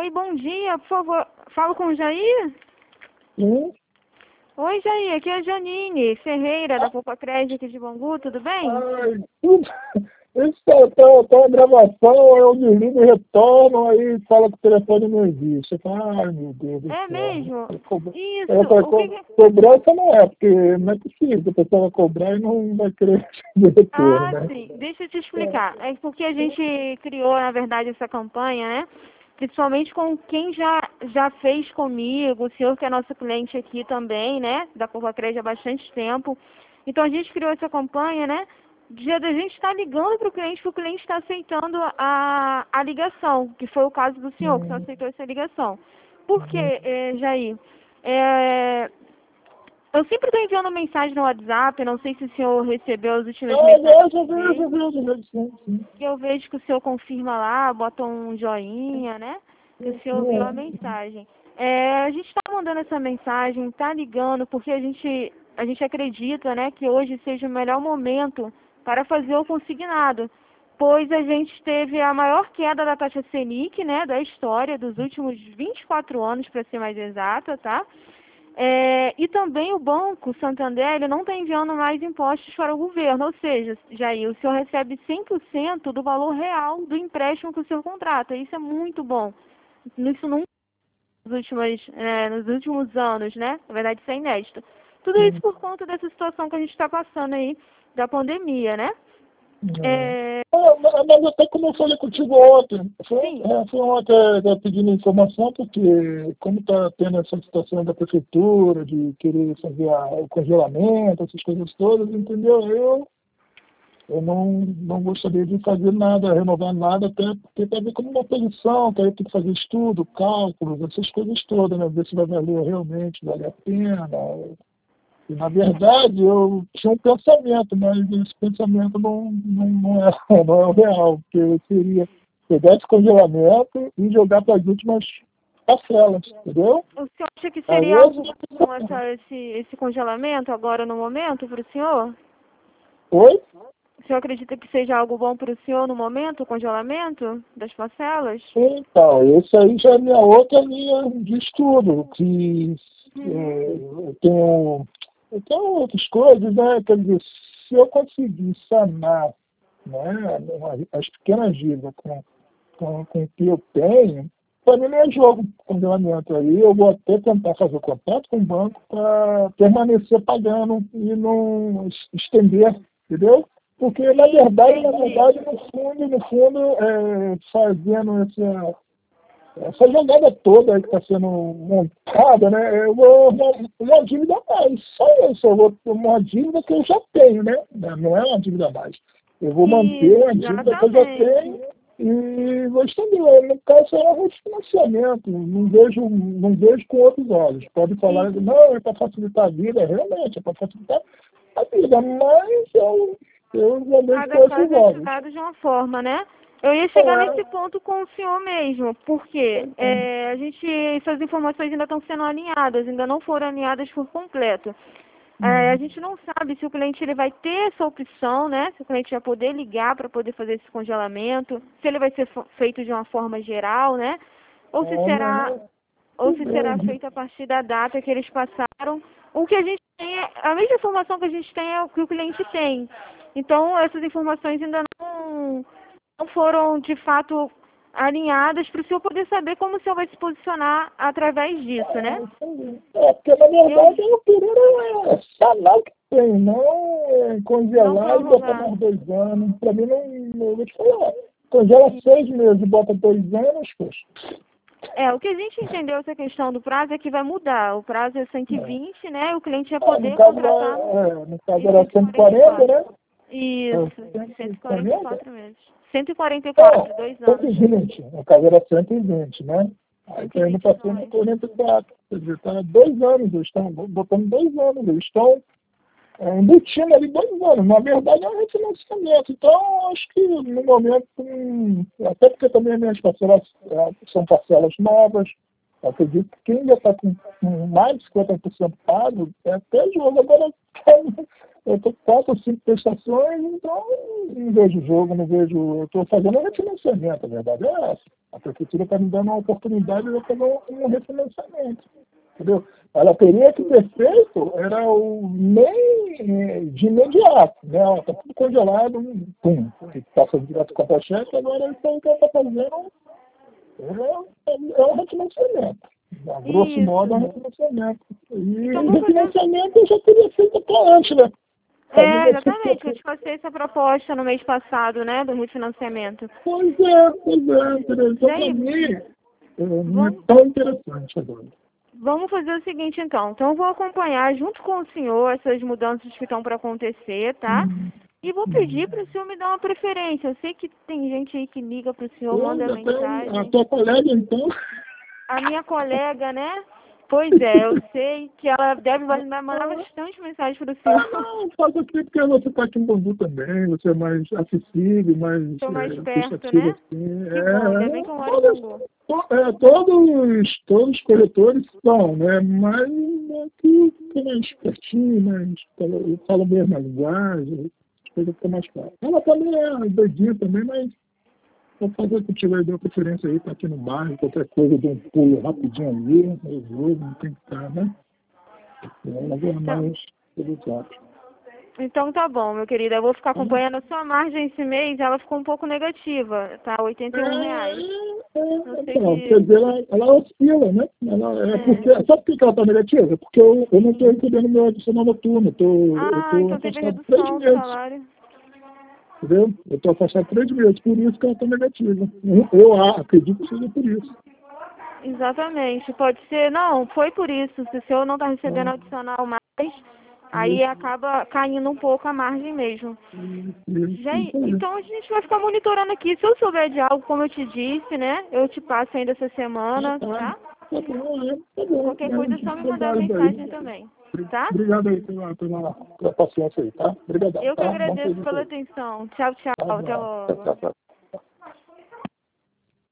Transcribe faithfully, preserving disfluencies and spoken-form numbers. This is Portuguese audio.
Oi, bom dia, por favor. Falo com o Jair? Sim. Oi, Jair, aqui é a Janine Ferreira, da Poupa Crédito aqui de Bangu, tudo bem? Ai, tudo. Isso tá, tá, tá uma gravação, eu desligo e retorno, aí fala que o telefone não existe. Eu falo, ai, meu Deus do É céu. mesmo? Eu cobro- Isso, eu falei, o que co que... cobrança não é, porque não é possível, a pessoa vai cobrar e não vai querer receber retorno, Ah, né? sim, deixa eu te É. explicar. É porque a gente criou, na verdade, essa campanha, né? Principalmente com quem já, já fez comigo, o senhor que é nosso cliente aqui também, né? Da Poupa Crédito há bastante tempo. Então a gente criou essa campanha, né? Dia da gente estar ligando para o cliente, porque o cliente está aceitando a, a ligação, que foi o caso do senhor, que só Hum, aceitou essa ligação. Por hum. quê, eh, Jair? É, eu sempre estou enviando mensagem no WhatsApp, não sei se o senhor recebeu as últimas Ah, mensagens vejo, que eu vejo, enviei, vejo, vejo, sim, sim. que eu vejo que o senhor confirma lá, bota um joinha, né? Que o senhor viu a Sim, mensagem. É, a gente está mandando essa mensagem, está ligando, porque a gente, a gente acredita, né, que hoje seja o melhor momento para fazer o consignado, pois a gente teve a maior queda da taxa Selic, né, da história dos últimos vinte e quatro anos, para ser mais exata, tá? É, e também o Banco Santander, ele não está enviando mais impostos para o governo, ou seja, Jair, o senhor recebe cem por cento do valor real do empréstimo que o senhor contrata. Isso é muito bom. Isso nunca nos últimos, é, nos últimos anos, né? Na verdade, isso é inédito. Tudo isso sim. por conta dessa situação que a gente está passando aí, da pandemia, né? É. É, Ah, mas mas até como eu falei contigo ontem, foi, sim, é, foi ontem é, pedindo informação, porque como está tendo essa situação da prefeitura, de querer fazer a- o congelamento, essas coisas todas, entendeu? Eu, eu não, não gostaria de fazer nada, renovar nada, até porque está ver como uma posição, que aí tem que fazer estudo, cálculos, essas coisas todas, né? Ver se vai valer realmente, vale a pena. E, na verdade, eu tinha um pensamento, mas esse pensamento não, não, não, é, não é o real, porque eu queria pegar esse congelamento e jogar para as últimas parcelas, entendeu? o senhor acha que Aí seria esse... algo bom essa, esse, esse congelamento agora no momento para o senhor? Oi? O senhor acredita que seja algo bom para o senhor no momento, o congelamento das parcelas? Então, esse aí já é minha outra linha de estudo, que Uhum. é, eu tenho, eu tenho outras coisas, né? Quer dizer, se eu conseguir sanar, né, as pequenas dívidas com com, com o que eu tenho, para mim não é jogo congelamento aí. Eu vou até tentar fazer contato com o banco para permanecer pagando e não es- estender, entendeu? Porque, na verdade, na Entendi. verdade, no fundo, no fundo, é, fazendo essa, essa jogada toda aí que está sendo montada, né? Eu vou uma, uma dívida a mais. Só isso, eu vou ter uma dívida que eu já tenho, né? Não é uma dívida a mais. Eu vou manter Isso, uma dívida que eu já exatamente. tenho e vou estender. No caso, é um refinanciamento. Não vejo, não vejo com outros olhos. Pode falar, Isso. não, é para facilitar a vida. Realmente, é para facilitar a vida. Mas eu, eu já vejo com Cada outros caso é olhos. estudado de uma forma, né? Eu ia chegar nesse É, ponto com o senhor mesmo, porque é, a gente, essas informações ainda estão sendo alinhadas, ainda não foram alinhadas por completo. É, a gente não sabe se o cliente ele vai ter essa opção, né? Se o cliente vai poder ligar para poder fazer esse congelamento, se ele vai ser fo- feito de uma forma geral, né? Ou se será, olha, ou se será tudo bem. feito a partir da data que eles passaram. O que a gente tem, é, a mesma informação que a gente tem é o que o cliente tem. Então, essas informações ainda não, não foram, de fato, alinhadas para o senhor poder saber como o senhor vai se posicionar através disso, né? É, porque na Eu verdade eu queria é sanar o que tem, não é, não congelar e botar prorrogar. mais dois anos. Para mim não, não, eu vou te falar. Congela seis meses e bota dois anos, poxa. É, o que a gente entendeu essa questão do prazo é que vai mudar. O prazo é cento e É. vinte, né? O cliente vai Ah, no poder caso lá, contratar é, no caso em era cento e cento e quarenta e quarenta né? quatro. Isso, É, cento e quarenta e cento e quarenta? quatro meses. cento e quarenta e Não, quatro, dois anos. cento e vinte. No caso era cento e vinte, né? Aí tá indo para cento e vinte e dois. cento e quarenta e quatro. Quer dizer, tá dois anos, eles estão botando dois anos, eles estão é, embutindo ali dois anos. Na verdade, é um refinanciamento. Então, acho que no momento, hum, até porque também as minhas parcelas é, são parcelas novas, eu acredito que quem já está com, com mais de cinquenta por cento pago, é até jogo. Agora, eu estou com quatro ou cinco prestações, então não vejo jogo, não vejo. Eu estou fazendo um refinanciamento, a verdade é essa. A prefeitura está me dando uma oportunidade de eu fazer um, um refinanciamento. Entendeu? Ela teria que ter feito, era o nem de imediato, né? Está tudo congelado, pum, passa direto com a cheque, agora isso aí que ela está fazendo é, é um refinanciamento. A grosso Isso. modo é um refinanciamento. E Então, o vamos fazer- refinanciamento eu já teria feito até antes, né? É, exatamente. Eu te passei essa proposta no mês passado, né, do refinanciamento. Pois é, pois é, entendeu? Então, Daí, para mim, é, não é vamos- tão interessante agora. Vamos fazer o seguinte, então. Então, eu vou acompanhar junto com o senhor essas mudanças que estão para acontecer, tá? E vou pedir para o senhor me dar uma preferência. Eu sei que tem gente aí que liga para o senhor, manda Pois, até a mensagem. tua colega, então... A minha colega, né? Pois é, eu sei que ela deve vai mandar bastante mensagem para o senhor. Não, faço aqui porque você está aqui em Bangu também, você é mais acessível, mais Estou mais é, perto, prestativo, né? assim. Que É, bom, ainda bem que eu moro em todos, Bangu. to- é, todos, todos os corretores são, né? Mas aqui fica mais pertinho, mais, eu falo a mesma linguagem, as coisas ficam mais claras. Ela também é doidinha também, mas vou fazer que tiver deu preferência aí, tá aqui no bairro, qualquer coisa, dou um pulo rapidinho ali, resolvo, não tem que estar, né? Ela é mais delicada. Então tá bom, meu querido. Eu vou ficar acompanhando a sua margem esse mês. Ela ficou um pouco negativa, tá? oitenta e um reais. É, é, Não sei então, que... quer dizer, ela, ela oscila, né? Ela, é É. porque, sabe por que ela está negativa? Porque eu, eu não estou recebendo meu adicional noturno, eu tô, Ah, eu tô então teve afastado três redução do meses, salário. entendeu? Eu estou afastado três meses, por isso que ela está negativa. Eu, eu ah, acredito que seja por isso. Exatamente. Pode ser... Não, foi por isso. Se o senhor não tá recebendo É. adicional mais, aí acaba caindo um pouco a margem mesmo. Isso, Já, isso aí. então a gente vai ficar monitorando aqui. Se eu souber de algo, como eu te disse, né? Eu te passo ainda essa semana, Tá, tá? tá bom, é, tá bom. Qualquer coisa é só me mandar Obrigado mensagem aí. também, tá? Obrigado aí pela, pela, pela paciência aí, tá? Obrigadão, Eu que tá? Bom agradeço serviço pela aí. atenção. Tchau, tchau. Tá Até bom. Tchau, logo. tchau, tchau.